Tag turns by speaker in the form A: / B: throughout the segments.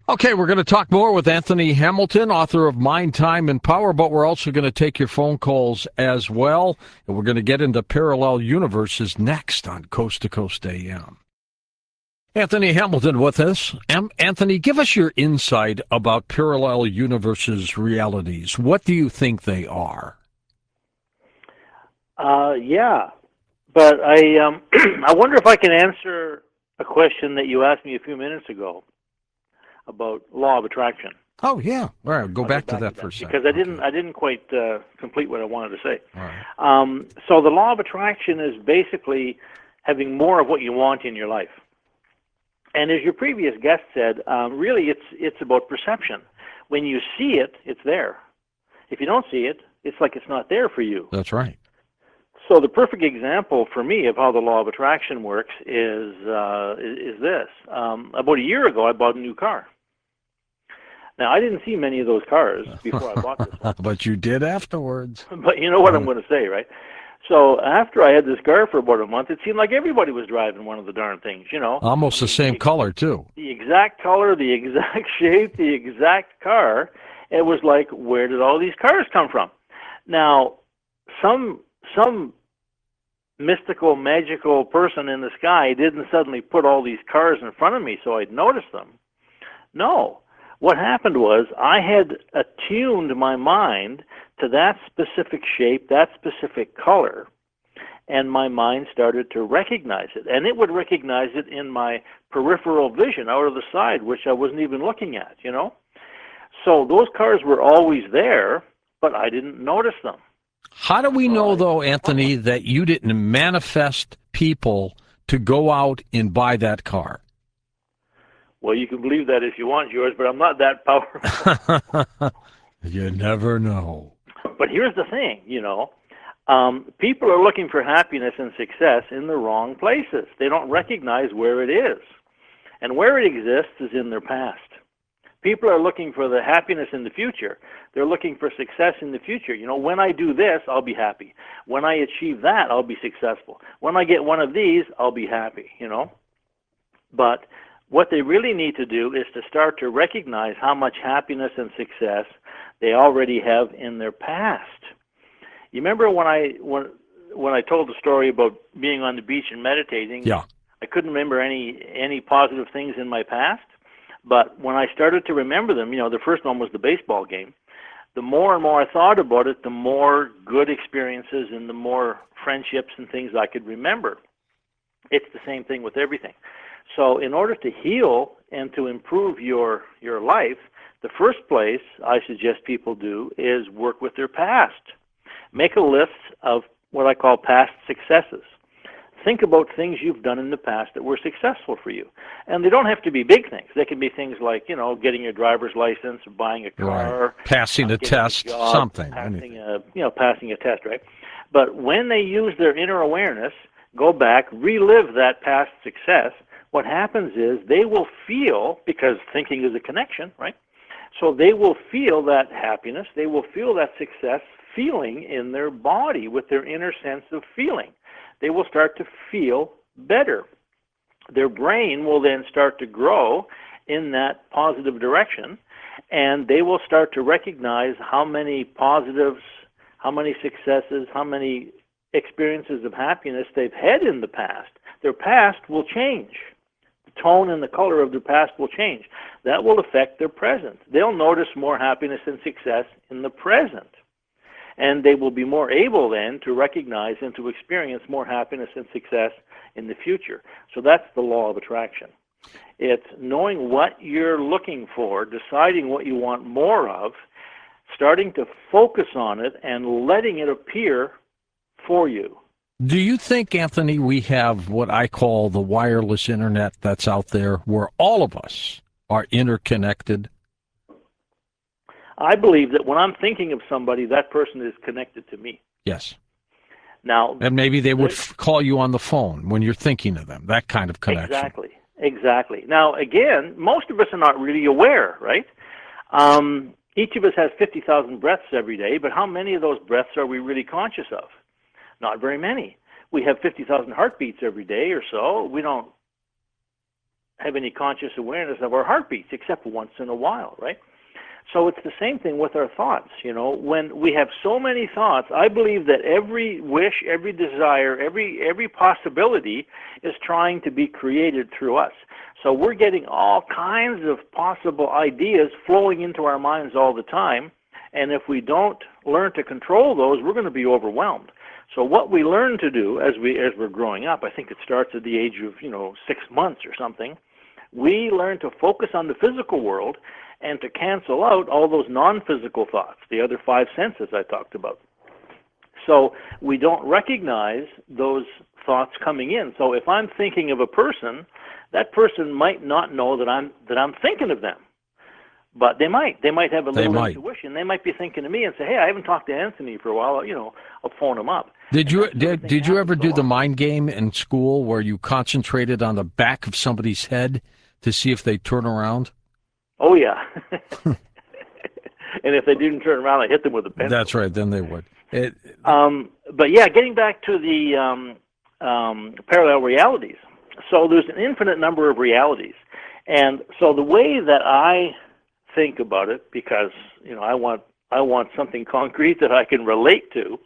A: Okay, we're going to talk more with Anthony Hamilton, author of Mind, Time, and Power, but we're also going to take your phone calls as well. And we're going to get into parallel universes next on Coast to Coast AM. Anthony Hamilton with us. Anthony, give us your insight about parallel universes realities. What do you think they are?
B: Yeah, but I I wonder if I can answer a question that you asked me a few minutes ago about law of attraction.
A: Oh, yeah. All right, go
B: I'll get
A: back to
B: back to
A: that for
B: that
A: a second.
B: because I didn't quite complete what I wanted to say.
A: All right.
B: So the law of attraction is basically having more of what you want in your life. And as your previous guest said, really it's about perception. When you see it, it's there. If you don't see it, it's like it's not there for you.
A: That's right.
B: So the perfect example for me of how the law of attraction works is this. About a year ago, I bought a new car. Now, I didn't see many of those cars before I bought this one.
A: But you did afterwards.
B: But you know what I'm going to say, right? So after I had this car for about a month, it seemed like everybody was driving one of the darn things, you know.
A: Almost the same color, too.
B: The exact color, the exact shape, the exact car. It was like, where did all these cars come from? Now, some mystical, magical person in the sky didn't suddenly put all these cars in front of me so I'd notice them. No. What happened was I had attuned my mind to that specific shape, that specific color, and my mind started to recognize it. And it would recognize it in my peripheral vision out of the side, which I wasn't even looking at, you know? So those cars were always there, but I didn't notice them.
A: How do we know, though, Anthony, that you didn't manifest people to go out and buy that car?
B: Well, you can believe that if you want, George, but I'm not that powerful.
A: You never know.
B: But here's the thing, you know. People are looking for happiness and success in the wrong places. They don't recognize where it is. And where it exists is in their past. People are looking for the happiness in the future. They're looking for success in the future. You know, when I do this, I'll be happy. When I achieve that, I'll be successful. When I get one of these, I'll be happy, you know. But what they really need to do is to start to recognize how much happiness and success they already have in their past. You remember when I told the story about being on the beach and meditating?
A: Yeah.
B: I couldn't remember any positive things in my past. But when I started to remember them, you know, the first one was the baseball game. The more and more I thought about it, the more good experiences and the more friendships and things I could remember. It's the same thing with everything. So in order to heal and to improve your life, the first place I suggest people do is work with their past. Make a list of what I call past successes. Think about things you've done in the past that were successful for you. And they don't have to be big things. They can be things like, you know, getting your driver's license, or buying a car,
A: right. Passing a test, something.
B: Passing a test, right? But when they use their inner awareness, go back, relive that past success, what happens is they will feel, because thinking is a connection, right? So they will feel that happiness, they will feel that success feeling in their body with their inner sense of feeling. They will start to feel better. Their brain will then start to grow in that positive direction, and they will start to recognize how many positives, how many successes, how many experiences of happiness they've had in the past. Their past will change. The tone and the color of their past will change. That will affect their present. They'll notice more happiness and success in the present. And they will be more able then to recognize and to experience more happiness and success in the future. So that's the law of attraction. It's knowing what you're looking for, deciding what you want more of, starting to focus on it, and letting it appear for you.
A: Do you think, Anthony, we have what I call the wireless internet that's out there where all of us are interconnected?
B: I believe that when I'm thinking of somebody, that person is connected to me.
A: Yes.
B: Now,
A: and maybe they would call you on the phone when you're thinking of them, that kind of connection.
B: Exactly. Now, again, most of us are not really aware, right? Each of us has 50,000 breaths every day, but how many of those breaths are we really conscious of? Not very many. We have 50,000 heartbeats every day or so. We don't have any conscious awareness of our heartbeats except once in a while, right? So it's the same thing with our thoughts. When we have so many thoughts, I believe that every wish, every desire, every possibility is trying to be created through us. So we're getting all kinds of possible ideas flowing into our minds all the time, and if we don't learn to control those, we're going to be overwhelmed. So what we learn to do as we're growing up, I think it starts at the age of 6 months or something, we learn to focus on the physical world and to cancel out all those non-physical thoughts, the other 5 senses I talked about. So we don't recognize those thoughts coming in. So if I'm thinking of a person, that person might not know that I'm thinking of them. But they might have a little intuition. They might be thinking to me and say, "Hey, I haven't talked to Anthony for a while. I'll phone him up."
A: Did you ever do the mind game in school where you concentrated on the back of somebody's head to see if they turn around?
B: Oh yeah. And if they didn't turn around, I hit them with a pencil.
A: That's right. Then they would.
B: But yeah, getting back to the parallel realities. So there's an infinite number of realities, and so the way that I think about it, because I want something concrete that I can relate to.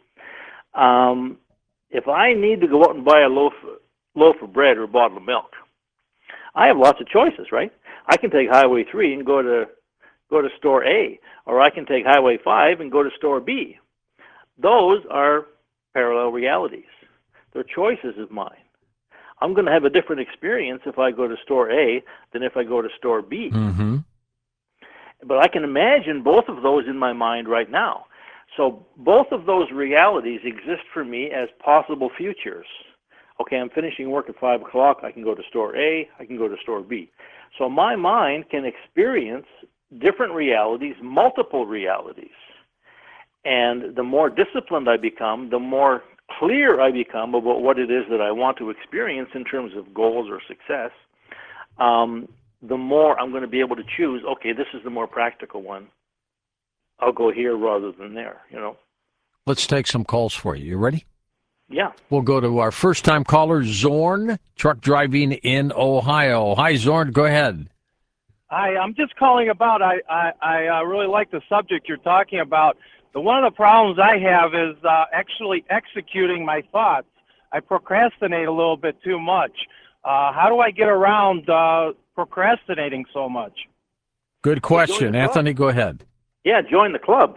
B: If I need to go out and buy a loaf of bread or a bottle of milk, I have lots of choices, right? I can take Highway 3 and go to store A, or I can take Highway 5 and go to store B. Those are parallel realities. They're choices of mine. I'm going to have a different experience if I go to store A than if I go to store B.
A: Mm-hmm.
B: But I can imagine both of those in my mind right now. So both of those realities exist for me as possible futures. Okay, I'm finishing work at 5 o'clock. I can go to store A. I can go to store B. So my mind can experience different realities, multiple realities. And the more disciplined I become, the more clear I become about what it is that I want to experience in terms of goals or success, the more I'm going to be able to choose, okay, this is the more practical one. I'll go here rather than there,
A: Let's take some calls for you. You ready?
B: Yeah.
A: We'll go to our first-time caller, Zorn, truck driving in Ohio. Hi, Zorn. Go ahead.
C: Hi, I'm just calling about, I really like the subject you're talking about. One of the problems I have is actually executing my thoughts. I procrastinate a little bit too much. How do I get around procrastinating so much?
A: Good question. Anthony, go ahead.
B: Yeah, join the club,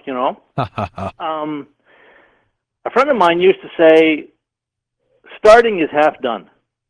B: A friend of mine used to say, starting is half done.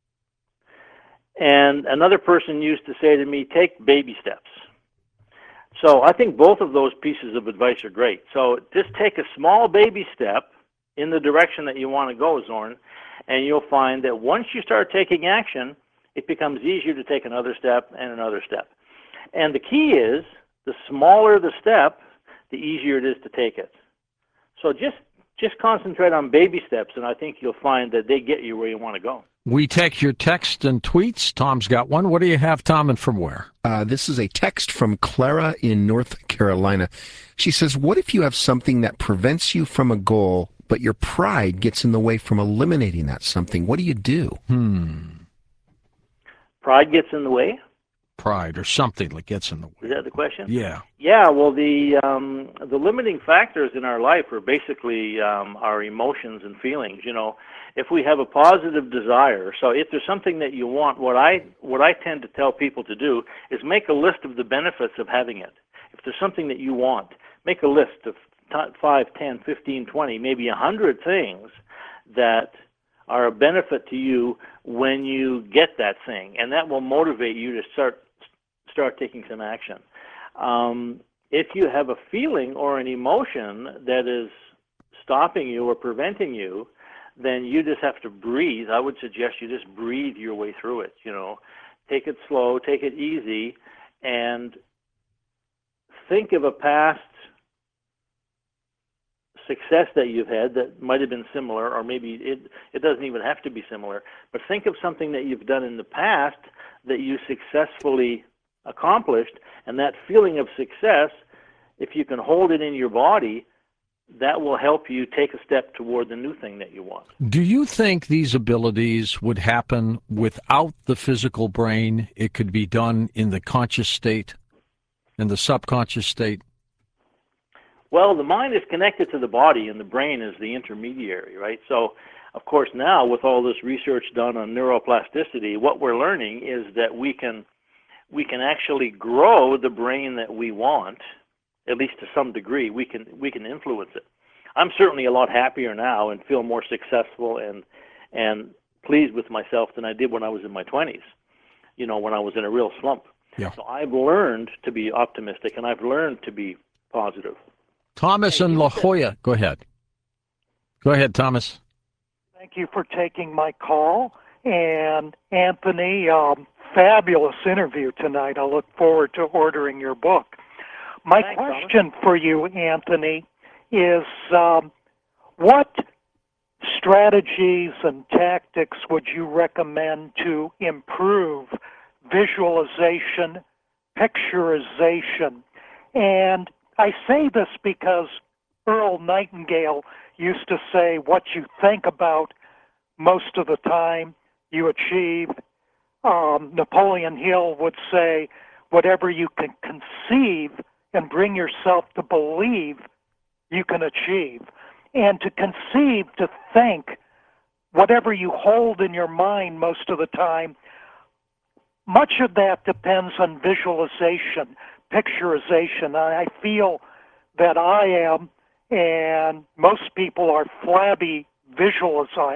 B: And another person used to say to me, take baby steps. So I think both of those pieces of advice are great. So just take a small baby step in the direction that you want to go, Zorn, and you'll find that once you start taking action, it becomes easier to take another step and another step. And the key is, the smaller the step, the easier it is to take it. So just concentrate on baby steps, and I think you'll find that they get you where you want to go.
A: We take your text and tweets. Tom's got one. What do you have, Tom, and from where?
D: This is a text from Clara in North Carolina. She says, what if you have something that prevents you from a goal, but your pride gets in the way from eliminating that something? What do you do?
B: Pride gets in the way?
A: Pride or something that gets in the way.
B: Is that the question?
A: Yeah.
B: Yeah, well, the limiting factors in our life are basically our emotions and feelings. If we have a positive desire, so if there's something that you want, what I tend to tell people to do is make a list of the benefits of having it. If there's something that you want, make a list of 5, 10, 15, 20, maybe 100 things that are a benefit to you when you get that thing, and that will motivate you to start taking some action. If you have a feeling or an emotion that is stopping you or preventing you, then you just have to breathe. I would suggest you just breathe your way through it. Take it slow, take it easy, and think of a past success that you've had that might have been similar, or maybe it doesn't even have to be similar, but think of something that you've done in the past that you successfully accomplished, and that feeling of success, if you can hold it in your body, that will help you take a step toward the new thing that you want.
A: Do you think these abilities would happen without the physical brain? It could be done in the conscious state, in the subconscious state?
B: Well, the mind is connected to the body, and the brain is the intermediary, right? So, of course, now with all this research done on neuroplasticity, what we're learning is that we can actually grow the brain that we want, at least to some degree. We can influence it. I'm certainly a lot happier now and feel more successful and pleased with myself than I did when I was in my 20s, when I was in a real slump.
A: Yeah.
B: So I've learned to be optimistic, and I've learned to be positive.
A: Thomas in La Jolla, go ahead. Go ahead, Thomas.
E: Thank you for taking my call. And Anthony, fabulous interview tonight. I look forward to ordering your book. My
B: Thanks,
E: question for you, Anthony, is what strategies and tactics would you recommend to improve visualization, picturization? And I say this because Earl Nightingale used to say, what you think about most of the time you achieve. Napoleon Hill would say, whatever you can conceive and bring yourself to believe, you can achieve. And to conceive, to think, whatever you hold in your mind most of the time, much of that depends on visualization, picturization. I feel that I am, and most people are flabby visualizers,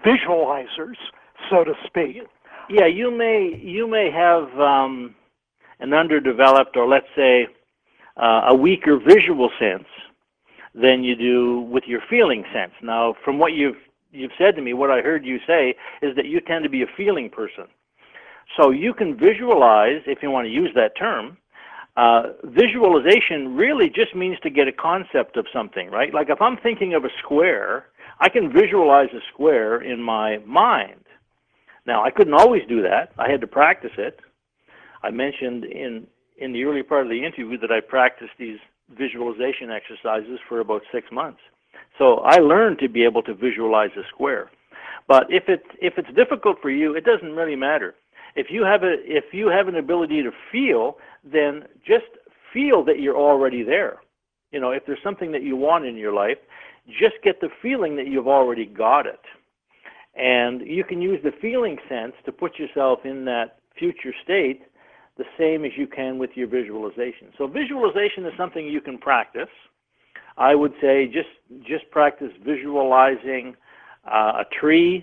E: so to speak.
B: Yeah, you may have an underdeveloped, or let's say a weaker visual sense than you do with your feeling sense. Now, from what you've said to me, what I heard you say is that you tend to be a feeling person. So you can visualize, if you want to use that term. Visualization really just means to get a concept of something, right? Like if I'm thinking of a square, I can visualize a square in my mind. Now, I couldn't always do that. I had to practice it. I mentioned in the early part of the interview that I practiced these visualization exercises for about 6 months. So I learned to be able to visualize a square. But if it's difficult for you, it doesn't really matter. If you have an ability to feel, then just feel that you're already there. If there's something that you want in your life, just get the feeling that you've already got it. And you can use the feeling sense to put yourself in that future state the same as you can with your visualization. So visualization is something you can practice. I would say just practice visualizing a tree,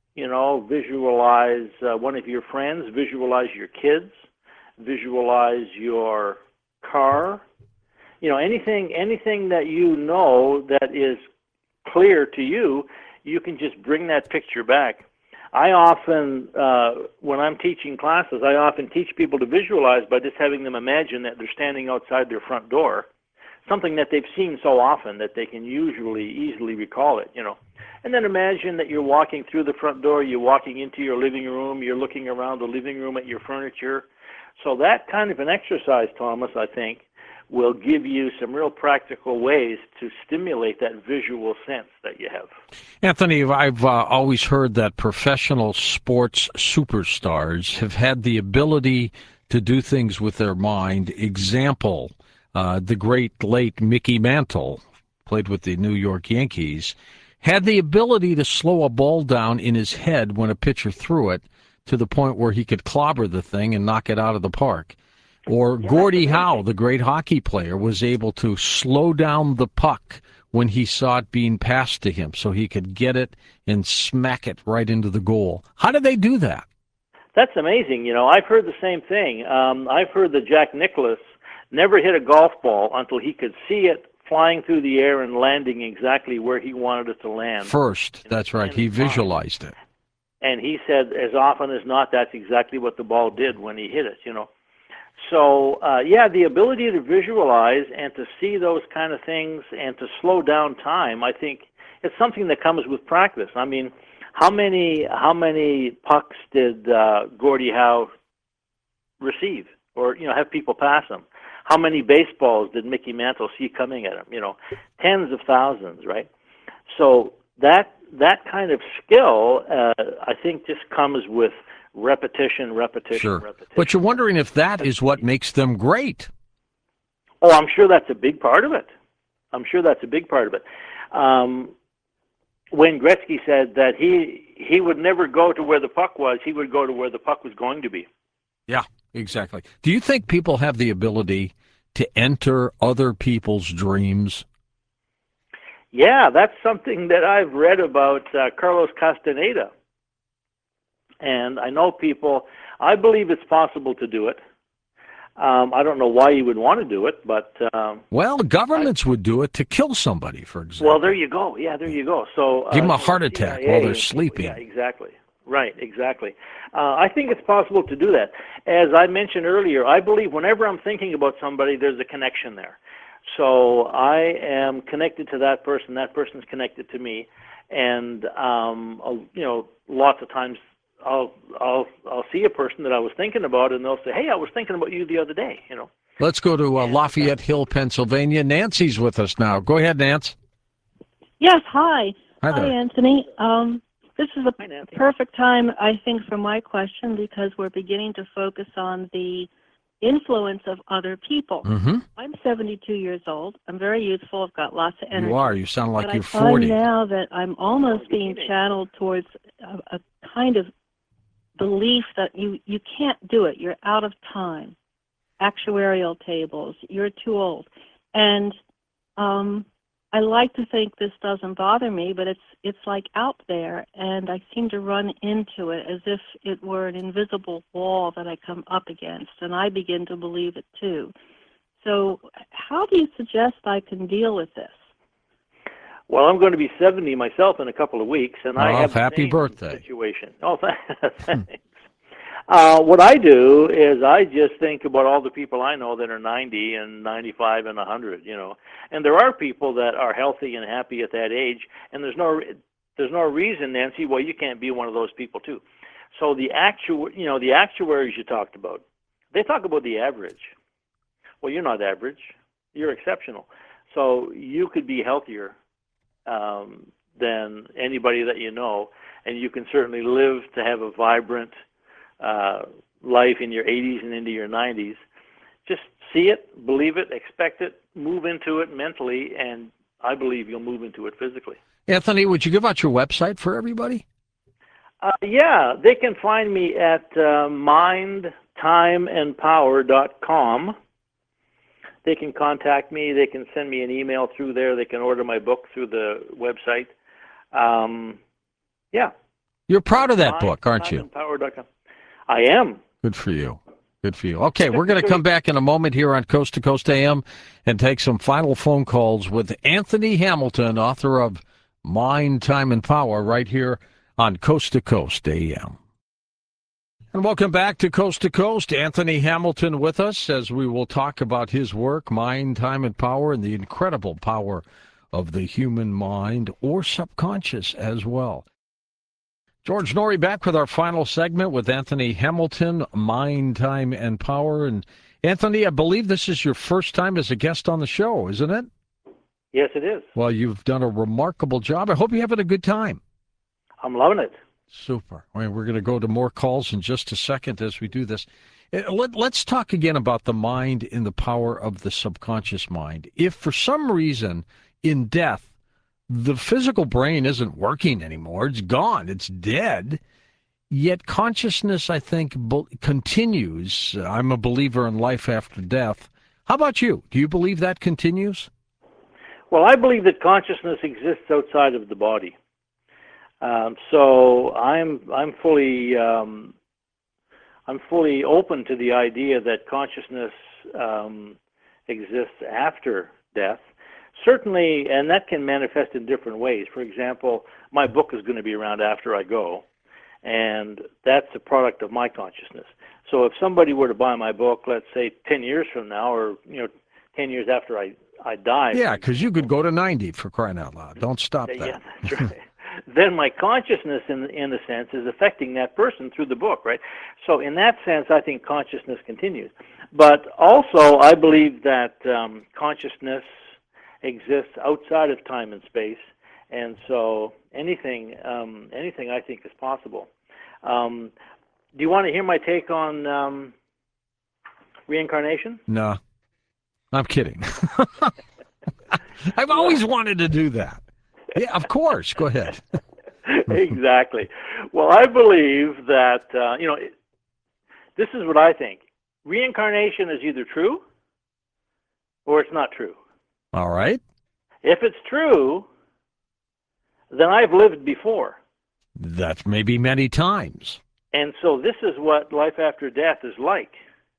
B: visualize one of your friends, visualize your kids, visualize your car, anything that you know that is clear to you, you can just bring that picture back. I often, when I'm teaching classes, I often teach people to visualize by just having them imagine that they're standing outside their front door, something that they've seen so often that they can easily recall it, And then imagine that you're walking through the front door, you're walking into your living room, you're looking around the living room at your furniture. So that kind of an exercise, Thomas, I think, will give you some real practical ways to stimulate that visual sense that you have.
A: Anthony, I've always heard that professional sports superstars have had the ability to do things with their mind. Example, the great late Mickey Mantle, played with the New York Yankees, had the ability to slow a ball down in his head when a pitcher threw it to the point where he could clobber the thing and knock it out of the park. Or Gordie Howe, the great hockey player, was able to slow down the puck when he saw it being passed to him so he could get it and smack it right into the goal. How did they do that?
B: That's amazing. I've heard the same thing. I've heard that Jack Nicklaus never hit a golf ball until he could see it flying through the air and landing exactly where he wanted it to land.
A: First, that's right. He visualized it.
B: And he said, as often as not, that's exactly what the ball did when he hit it, So, the ability to visualize and to see those kind of things and to slow down time, I think it's something that comes with practice. I mean, how many pucks did Gordie Howe receive or, have people pass him? how many baseballs did Mickey Mantle see coming at him? Tens of thousands, right? So that kind of skill, I think, just comes with repetition.
A: Sure. But you're wondering if that is what makes them great.
B: Oh, I'm sure that's a big part of it. When Gretzky said that he would never go to where the puck was, he would go to where the puck was going to be.
A: Yeah, exactly. Do you think people have the ability to enter other people's dreams?
B: Yeah, that's something that I've read about Carlos Castaneda. And I know people, I believe it's possible to do it. I don't know why you would want to do it, but...
A: well, governments would do it to kill somebody, for example.
B: Well, there you go. Yeah, there you go. So
A: give them a heart attack while they're sleeping.
B: Yeah, exactly. Right, exactly. I think it's possible to do that. As I mentioned earlier, I believe whenever I'm thinking about somebody, there's a connection there. So I am connected to that person's connected to me, and lots of times I'll see a person that I was thinking about, and they'll say, "Hey, I was thinking about you the other day."
A: Let's go to Lafayette Hill, Pennsylvania. Nancy's with us now. Go ahead, Nance.
F: Yes, hi.
A: Hi there.
F: Hi, Anthony. This is a perfect time, I think, for my question, because we're beginning to focus on the influence of other people.
A: Mm-hmm.
F: I'm 72 years old. I'm very youthful. I've got lots of energy.
A: You are. You sound like
F: but
A: you're
F: I
A: 40.
F: find now that I'm almost being channeled towards a kind of belief that you can't do it. You're out of time. Actuarial tables. You're too old. And I like to think this doesn't bother me, but it's like out there, and I seem to run into it as if it were an invisible wall that I come up against, and I begin to believe it too. So how do you suggest I can deal with this?
B: Well, I'm going to be 70 myself in a couple of weeks, and I have
A: happy
B: the same
A: birthday
B: situation. Oh, thanks. What I do is I just think about all the people I know that are 90 and 95 and 100, And there are people that are healthy and happy at that age, and there's no reason, Nancy, why you can't be one of those people too. So the actuaries you talked about, they talk about the average. Well, you're not average. You're exceptional. So you could be healthier than anybody that you know, and you can certainly live to have a vibrant life in your 80s and into your 90s. Just see it, believe it, expect it, move into it mentally, and I believe you'll move into it physically.
A: Anthony, would you give out your website for everybody?
B: Yeah, they can find me at mindtimeandpower.com. They can contact me. They can send me an email through there. They can order my book through the website. Yeah.
A: You're proud of that book, aren't you?
B: Mindtimeandpower.com. I am.
A: Good for you. Good for you. Okay, we're going to come back in a moment here on Coast to Coast AM and take some final phone calls with Anthony Hamilton, author of Mind, Time, and Power, right here on Coast to Coast AM. And welcome back to Coast. Anthony Hamilton with us as we will talk about his work, Mind, Time, and Power, and the incredible power of the human mind or subconscious as well. George Noory back with our final segment with Anthony Hamilton, Mind, Time, and Power. And Anthony, I believe this is your first time as a guest on the show, isn't it?
B: Yes, it is.
A: Well, you've done a remarkable job. I hope you're having a good time.
B: I'm loving it.
A: Super. I mean, we're going to go to more calls in just a second as we do this. Let's talk again about the mind and the power of the subconscious mind. If for some reason in death, the physical brain isn't working anymore, it's gone, it's dead, yet consciousness, I think, continues. I'm a believer in life after death. How about you? Do you believe that continues?
B: Well, I believe that consciousness exists outside of the body. So I'm fully open to the idea that consciousness exists after death. Certainly, and that can manifest in different ways. For example, my book is going to be around after I go, and that's a product of my consciousness. So if somebody were to buy my book, let's say 10 years from now, or 10 years after I die.
A: Yeah, because you could go to 90 for crying out loud. Don't stop that.
B: Yeah, that's right. then my consciousness, in a sense, is affecting that person through the book, right? So in that sense, I think consciousness continues. But also, I believe that consciousness exists outside of time and space, and so anything I think is possible. Do you want to hear my take on reincarnation?
A: No, I'm kidding. I've always wanted to do that. Yeah, of course. Go ahead.
B: Exactly. Well, I believe that, this is what I think. Reincarnation is either true or it's not true.
A: All right.
B: If it's true, then I've lived before.
A: That's maybe many times.
B: And so this is what life after death is like.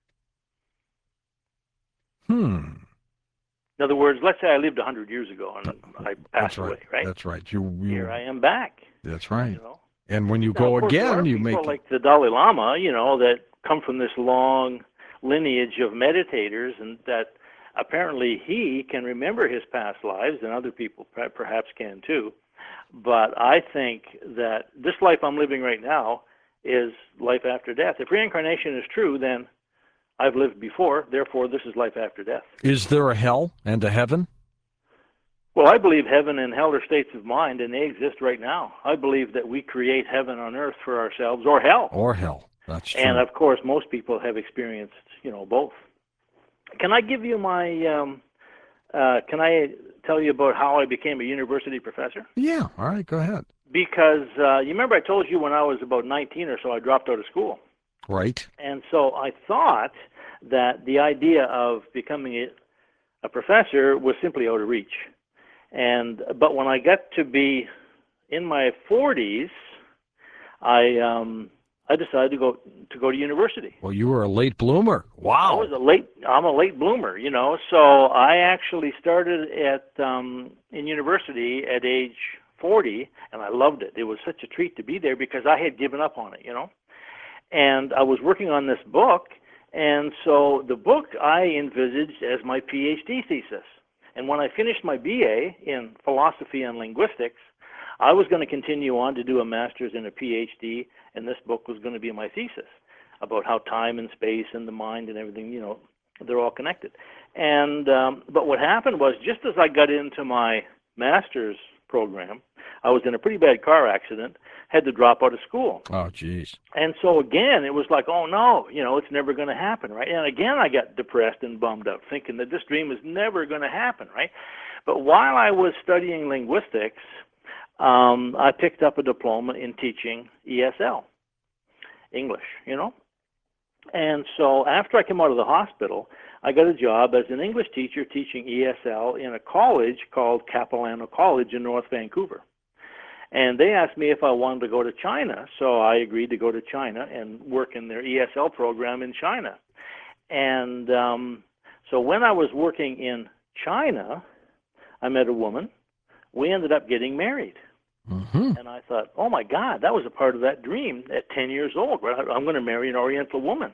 B: In other words, let's say I lived 100 years ago and I passed away, right?
A: That's right.
B: Here I am back.
A: That's right.
B: You know?
A: And when you
B: Now,
A: go
B: of course, there
A: again,
B: are
A: you
B: people
A: make
B: like the Dalai Lama, that come from this long lineage of meditators, and that apparently he can remember his past lives, and other people perhaps can too. But I think that this life I'm living right now is life after death. If reincarnation is true, then I've lived before, therefore this is life after death.
A: Is there a hell and a heaven?
B: Well, I believe heaven and hell are states of mind, and they exist right now. I believe that we create heaven on earth for ourselves, or hell.
A: Or hell. That's true.
B: And of course, most people have experienced, both. Can I give you my? Can I tell you about how I became a university professor?
A: Yeah. All right. Go ahead.
B: Because you remember I told you when I was about 19 or so, I dropped out of school.
A: Right.
B: And so I thought that the idea of becoming a professor was simply out of reach. But when I got to be in my 40s, I decided to go to university.
A: Well, you were a late bloomer. Wow.
B: I'm a late bloomer, So I actually started in university at age 40, and I loved it. It was such a treat to be there because I had given up on it, And I was working on this book, and so the book I envisaged as my PhD thesis. And when I finished my BA in philosophy and linguistics, I was going to continue on to do a master's and a PhD, and this book was going to be my thesis about how time and space and the mind and everything, they're all connected. And but what happened was, just as I got into my master's program, I was in a pretty bad car accident, had to drop out of school.
A: Oh, geez.
B: And so again, it was like, oh no, it's never going to happen, right? And again, I got depressed and bummed out, thinking that this dream is never going to happen, right? But while I was studying linguistics, I picked up a diploma in teaching ESL, English, And so after I came out of the hospital, I got a job as an English teacher teaching ESL in a college called Capilano College in North Vancouver. And they asked me if I wanted to go to China, so I agreed to go to China and work in their ESL program in China. And so when I was working in China, I met a woman. We ended up getting married.
A: Mm-hmm.
B: And I thought, oh my God, that was a part of that dream at 10 years old. Right? I'm going to marry an Oriental woman.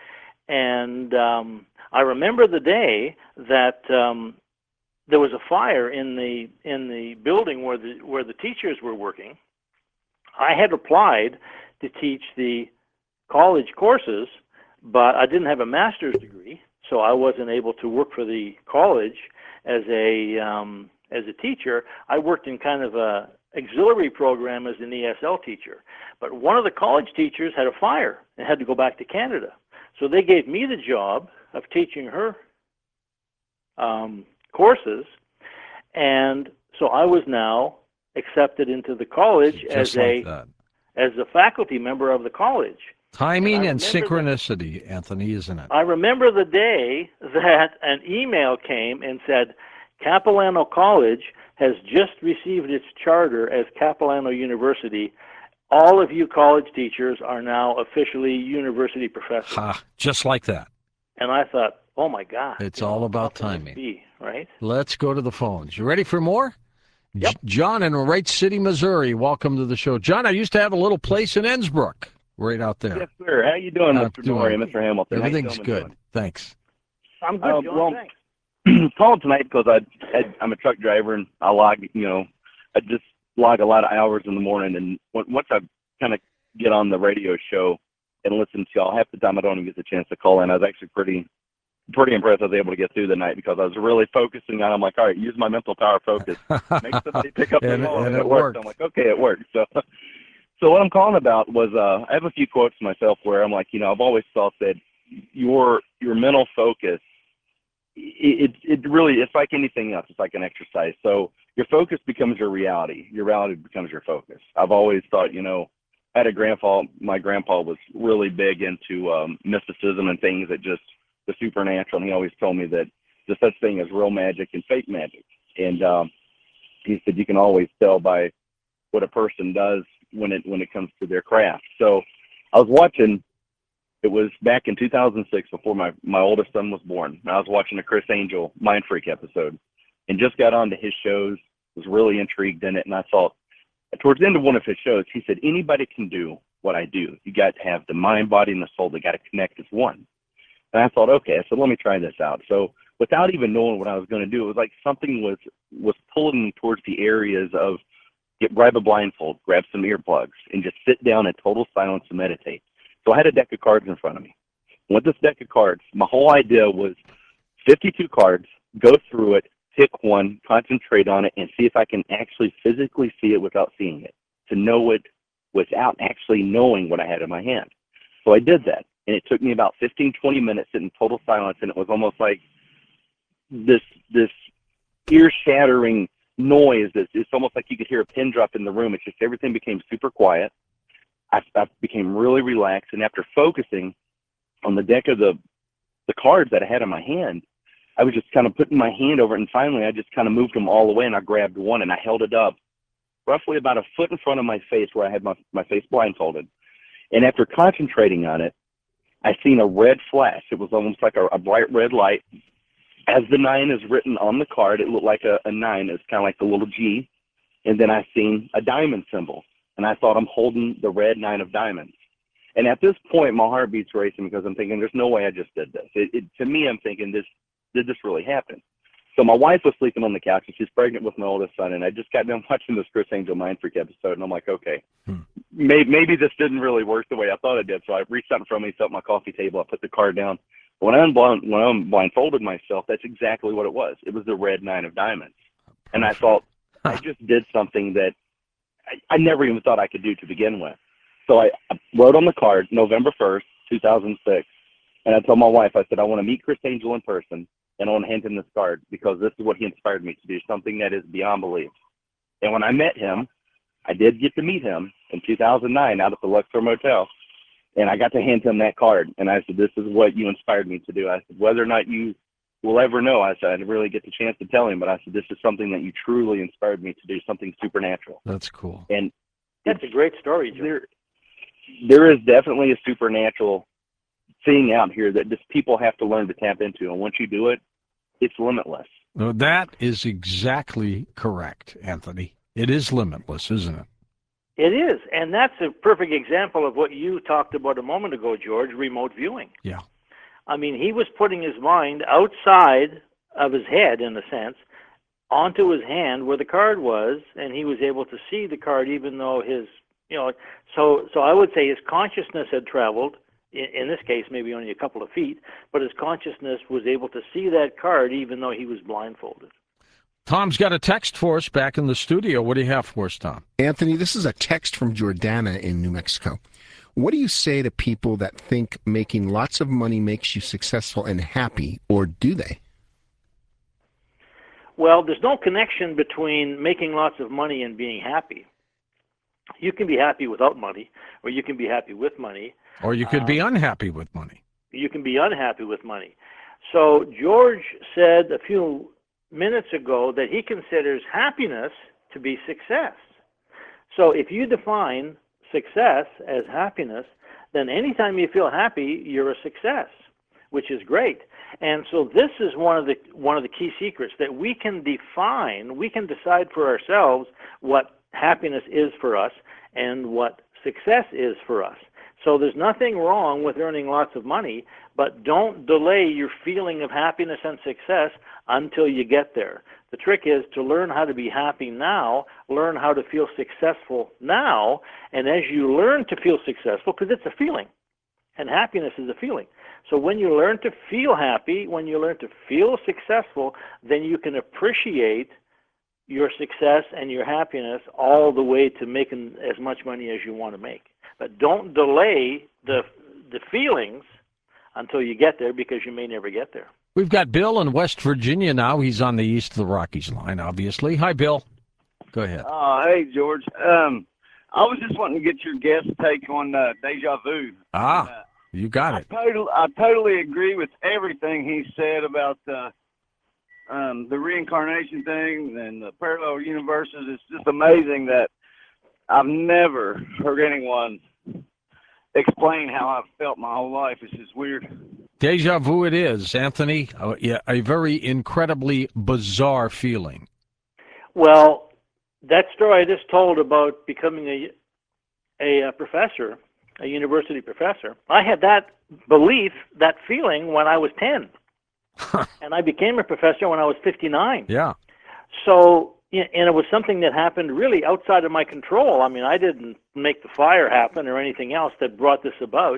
B: And I remember the day that there was a fire in the building where the teachers were working. I had applied to teach the college courses, but I didn't have a master's degree, so I wasn't able to work for the college as a teacher. I worked in kind of a auxiliary program as an ESL teacher. But one of the college teachers had a fire and had to go back to Canada. So they gave me the job of teaching her courses, and so I was now accepted into the college as a faculty member of the college.
A: Timing and synchronicity, Anthony, isn't it?
B: I remember the day that an email came and said, Capilano College has just received its charter as Capilano University. All of you college teachers are now officially university professors.
A: Just like that.
B: And I thought, oh my God.
A: It's all about timing.
B: Right?
A: Let's go to the phones. You ready for more?
B: Yep.
A: John in Wright City, Missouri. Welcome to the show. John, I used to have a little place in Ensbrook, right out there.
G: Yes, sir. How you doing, Mr. Dory and Mr. Hamilton?
A: Everything's good. Thanks.
B: I'm good, John. Thanks.
G: Calling tonight because I'm a truck driver and I like, I just log a lot of hours in the morning, and once I kind of get on the radio show and listen to y'all, half the time I don't even get the chance to call in. I was actually pretty impressed I was able to get through the night because I was really focusing on. I'm like, all right, use my mental power focus. Make somebody pick up the phone, and it worked. I'm like, okay, it worked. So what I'm calling about was I have a few quotes myself where I'm like, I've always thought that your mental focus, it really, it's like anything else. It's like an exercise. So your focus becomes your reality. Your reality becomes your focus. I've always thought, I had a grandpa. My grandpa was really big into mysticism and things that just the supernatural, and he always told me that there's such thing as real magic and fake magic. And he said you can always tell by what a person does when it comes to their craft. So I was watching. It was back in 2006 before my oldest son was born. I was watching a Chris Angel Mind Freak episode, and just got onto his shows. Was really intrigued in it, and I thought towards the end of one of his shows, he said anybody can do what I do. You got to have the mind, body, and the soul. They got to connect as one. And I thought, okay, I said, let me try this out. So without even knowing what I was going to do, it was like something was pulling me towards the areas of grab a blindfold, grab some earplugs, and just sit down in total silence and meditate. So I had a deck of cards in front of me. With this deck of cards, my whole idea was 52 cards, go through it, pick one, concentrate on it, and see if I can actually physically see it without seeing it, to know it without actually knowing what I had in my hand. So I did that. And it took me about 15, 20 minutes in total silence, and it was almost like this ear-shattering noise. It's almost like you could hear a pin drop in the room. It's just everything became super quiet. I became really relaxed, and after focusing on the deck of the cards that I had in my hand, I was just kind of putting my hand over it, and finally I just kind of moved them all away, and I grabbed one, and I held it up roughly about a foot in front of my face where I had my face blindfolded. And after concentrating on it, I seen a red flash. It was almost like a bright red light. As the 9 is written on the card, it looked like a 9. It's kind of like the little G. And then I seen a diamond symbol. And I thought I'm holding the red 9 of diamonds. And at this point, my heart beats racing because I'm thinking, there's no way I just did this. To me, I'm thinking, did this really happen? So my wife was sleeping on the couch, and she's pregnant with my oldest son, and I just got done watching this Chris Angel Mind Freak episode, and I'm like, okay, maybe this didn't really work the way I thought it did. So I reached out in front of me, set up my coffee table, I put the card down. When I blindfolded myself, that's exactly what it was. It was the red 9 of diamonds. And I thought, I just did something that I never even thought I could do to begin with. So I wrote on the card, November 1st, 2006, and I told my wife, I said, I want to meet Chris Angel in person, and I want to hand him this card because this is what he inspired me to do, something that is beyond belief. And when I met him, I did get to meet him in 2009 out at the Luxor Motel, and I got to hand him that card. And I said, this is what you inspired me to do. I said, whether or not you will ever know, I said, I didn't really get the chance to tell him, but I said, this is something that you truly inspired me to do, something supernatural.
A: That's cool.
G: And
B: that's a great story, Joe.
G: There is definitely a supernatural thing out here that just people have to learn to tap into. And once you do it, it's limitless.
A: No, that is exactly correct, Anthony. It is limitless, isn't it?
B: It is. And that's a perfect example of what you talked about a moment ago, George, remote viewing.
A: Yeah.
B: I mean, he was putting his mind outside of his head, in a sense, onto his hand where the card was, and he was able to see the card even though his, so I would say his consciousness had traveled, in this case maybe only a couple of feet, but his consciousness was able to see that card even though he was blindfolded.
A: Tom's got a text for us back in the studio. What do you have for us, Tom?
D: Anthony, this is a text from Jordana in New Mexico. What do you say to people that think making lots of money makes you successful and happy, or do they?
B: Well, there's no connection between making lots of money and being happy. You can be happy without money, or you can be happy with money.
A: Or you could be unhappy with money.
B: You can be unhappy with money. So George said a few minutes ago that he considers happiness to be success. So if you define success as happiness, then anytime you feel happy, you're a success, which is great. And so this is one of the key secrets that we can define. We can decide for ourselves what happiness is for us and what success is for us. So there's nothing wrong with earning lots of money, but don't delay your feeling of happiness and success until you get there. The trick is to learn how to be happy now learn how to feel successful now. And as you learn to feel successful, because it's a feeling, and happiness is a feeling. So when you learn to feel happy, when you learn to feel successful, then you can appreciate your success and your happiness all the way to making as much money as you want to make. But don't delay the feelings until you get there, because you may never get there.
A: We've got Bill in West Virginia now. He's on the east of the Rockies line, obviously. Hi, Bill. Go ahead.
H: Hey, George. I was just wanting to get your guest take on deja vu.
A: You got it.
H: I totally agree with everything he said about the reincarnation thing and the parallel universes. It's just amazing that I've never heard anyone explain how I've felt my whole life. It's just weird.
A: Deja vu it is, Anthony. A very incredibly bizarre feeling.
B: Well, that story I just told about becoming a professor, a university professor, I had that belief, that feeling when I was 10. And I became a professor when I was 59.
A: Yeah.
B: So, and it was something that happened really outside of my control. I mean, I didn't make the fire happen or anything else that brought this about.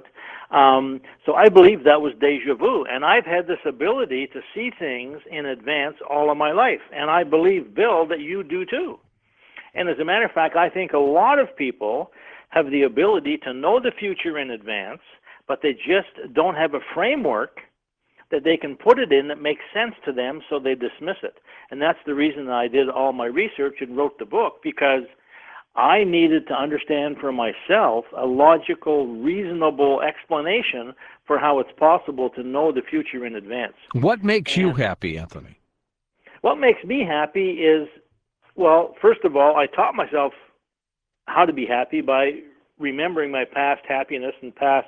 B: So I believe that was deja vu. And I've had this ability to see things in advance all of my life. And I believe, Bill, that you do too. And as a matter of fact, I think a lot of people have the ability to know the future in advance, but they just don't have a framework that they can put it in that makes sense to them, so they dismiss it. And that's the reason I did all my research and wrote the book, because I needed to understand for myself a logical, reasonable explanation for how it's possible to know the future in advance.
A: What makes you happy, Anthony?
B: What makes me happy is, well, first of all, I taught myself how to be happy by remembering my past happiness and past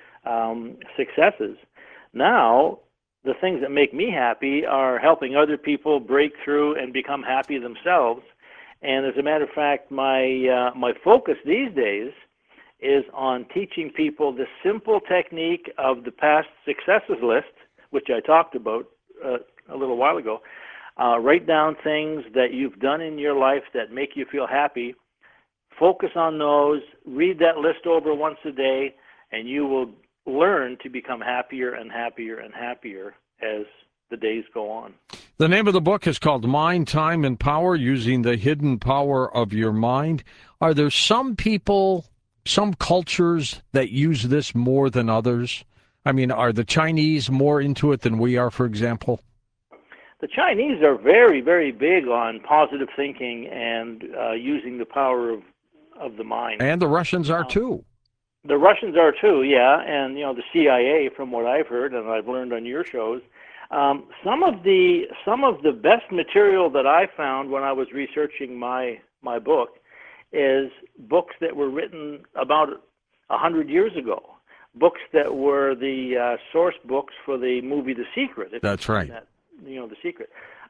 B: successes. Now, the things that make me happy are helping other people break through and become happy themselves. And as a matter of fact, my focus these days is on teaching people the simple technique of the past successes list, which I talked about a little while ago. Write down things that you've done in your life that make you feel happy. Focus on those. Read that list over once a day, and you will learn to become happier and happier and happier as the days go on.
A: The name of the book is called Mind, Time, and Power, Using the Hidden Power of Your Mind. Are there some people, some cultures that use this more than others? I mean, are the Chinese more into it than we are, for example?
B: The Chinese are very, very big on positive thinking and using the power of the mind.
A: And the Russians are too.
B: The Russians are too, yeah, and the CIA, from what I've heard and I've learned on your shows, some of the best material that I found when I was researching my book is books that were written about 100 years ago, books that were the source books for the movie The Secret.
A: That's right.
B: The Secret.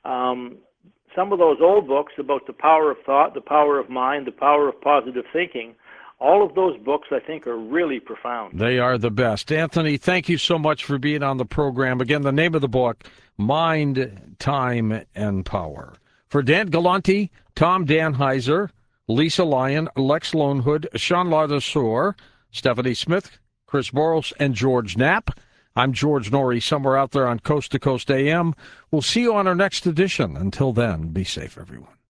B: Some of those old books about the power of thought, the power of mind, the power of positive thinking. All of those books, I think, are really profound.
A: They are the best. Anthony, thank you so much for being on the program. Again, the name of the book, Mind, Time, and Power. For Dan Galante, Tom Danheiser, Lisa Lyon, Lex Lonehood, Sean Lardesor, Stephanie Smith, Chris Boros, and George Knapp, I'm George Norrie, somewhere out there on Coast to Coast AM. We'll see you on our next edition. Until then, be safe, everyone.